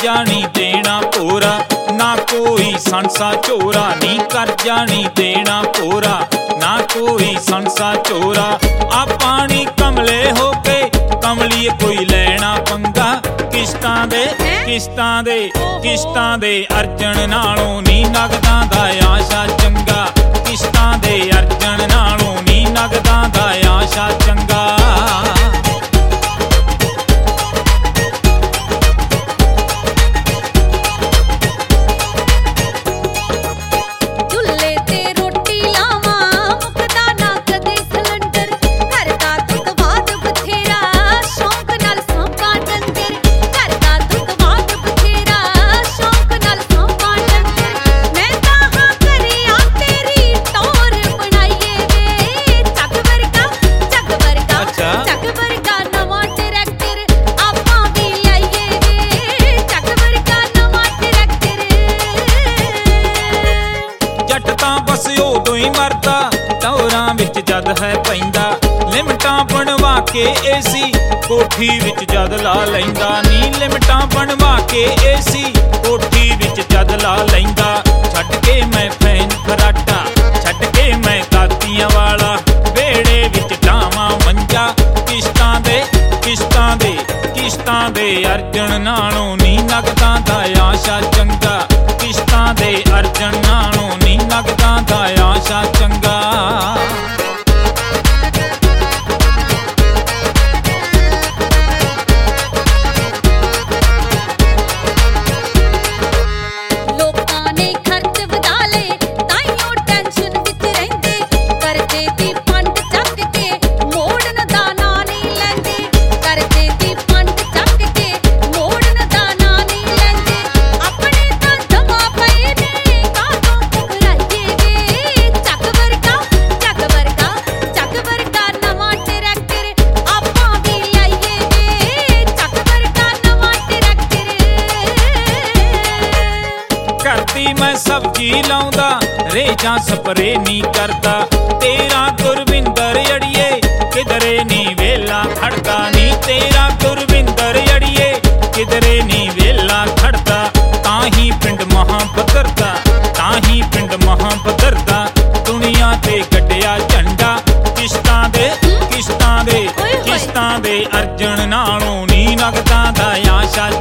ਕਰਜ਼ਾ ਨੀ ਦੇਣਾ ਭੋਰਾ, ਨਾ ਕੋਈ ਸੰਸਾ ਚੋਰਾ ਨੀ ਕਰਜ਼ਾ ਨੀ ਦੇਣਾ ਭੋਰਾ, ਨਾ ਕੋਈ ਸੰਸਾ ਚੋਰਾ। ਆ ਪਾਣੀ ਕਮਲੇ ਹੋ ਕੇ ਕਮਲੀਏ ਕੋਈ ਲੈਣਾ ਪੰਗਾ, ਕਿਸ਼ਤਾਂ ਦੇ ਕਿਸ਼ਤਾਂ ਦੇ ਕਿਸ਼ਤਾਂ ਦੇ ਅਰਜਨ ਨਾਲੋਂ ਨੀ ਨਗਦਾਂ ਦਾ ਆਸ਼ਾ ਚੰਗਾ, ਕਿਸ਼ਤਾਂ ਦੇ ਅਰਜਨ ਨਾਲੋਂ ਨੀ ਨਗਦਾਂ ਦਾ ਆਸ਼ਾ ਚੰਗਾ। ਉਦੋਂ ਹੀ ਮਰਦਾ ਟੌਰਾਂ ਵਿੱਚ ਜਦ ਹੈ ਪੈਂਦਾ, ਲਿਮਟਾਂ ਬਣਵਾ ਕੇ ਏਸੀ ਕੋਠੀ ਵਿੱਚ ਜਦ ਲਾ ਲੈਂਦਾ ਨੀ, ਲਿਮਟਾਂ ਬਣਵਾ ਕੇ ਏਸੀ ਕੋਠੀ ਵਿੱਚ ਜਦ ਲਾ ਲੈਂਦਾ। ਛੱਡ ਕੇ ਮੈਂ ਫੈਨ ਫਰਾਟਾ, ਛੱਡ ਕੇ ਮੈਂ ਕਾਤੀਆਂ ਵਾਲਾ, ਵਿਹੜੇ ਵਿੱਚ ਡਾਵਾਂ ਮੰਜਾ, ਕਿਸ਼ਤਾਂ ਦੇ ਕਿਸ਼ਤਾਂ ਦੇ ਕਿਸ਼ਤਾਂ ਦੇ ਅਰਜਨ ਨਾਲੋਂ ਨੀ ਨਗਦਾਂ ਦਾ ਆਸ਼ਾ ਚੰਗਾ, ਕਿਸ਼ਤਾਂ ਦੇ ਅਰਜਨ ਨਾਲੋਂ ਨੀ ਨਗਦਾਂ ਦਾ ਆਸ਼ਾ ਚੰਗਾ। ਲੋਕਾਂ ਨੇ ਖਰਚ ਵਧਾ ਲਏ ਤਾਈਓ ਟੈਨਸ਼ਨ ਵਿੱਚ ਰਹਿੰਦੇ, ਕਰਜ਼ੇ ਦੀ ਪੰਡ ਚੱਕ ਕੇ ਮੋੜਨ ਦਾ ਨਾਂ ਨਹੀਂ ਲੈਂਦੇ, ਕਰਜ਼ੇ ਦੀ ਪੰਡ ਚੱਕ ਕੇ ਮੋੜਨ ਦਾ ਨਾਂ ਨਹੀਂ ਲੈਂਦੇ। ਆਪਣੇ ਤਾਂ ਜਮਾ ਪਏ ਨੇ ਕਾਹਤੋਂ ਘਬਰਾਈਏ ਵੇ, ਚੱਕ ਵਰਗਾ ਨਵਾਂ ਟਰੈਕਟਰ ਆਪਾਂ ਵੀ ਲਿਆਈਏ ਵੇ, ਚੱਕ ਵਰਗਾ ਨਵਾਂ ਟਰੈਕਟਰ। ਕਰਦੀ ਮੈਂ ਸਬਜ਼ੀ ਲਾਉਂਦਾ ਰੇਜਾਂ ਸਪਰੇ ਨੀ ਕਰਦਾ, ਤੇਰਾ ਗੁਰਵਿੰਦਰ ਅੜੀਏ ਕਿਧਰੇ ਨੀ ਵੇਲਾ ਖੜਦਾ ਨੀ, ਤੇਰਾ ਗੁਰਵਿੰਦਰ ਅੜੀਏ ਕਿਧਰੇ ਨੀ ਵੇਲਾ ਖੜਦਾ। ਤਾਂ ਹੀ ਪਿੰਡ ਮਹਾਂਬਦਰਦਾ, ਤਾਂ ਹੀ ਪਿੰਡ ਮਹਾਂਬਦਰਦਾ, ਦੁਨੀਆ ਤੇ ਗੱਡਿਆ ਝੰਡਾ, ਕਿਸ਼ਤਾਂ ਦੇ ਕਿਸ਼ਤਾਂ ਦੇ ਕਿਸ਼ਤਾਂ ਦੇ ਅਰਜਨ ਨਾਲੋਂ ਨੀ ਨਗਦਾਂ ਦਾ ਆਸ਼ਾ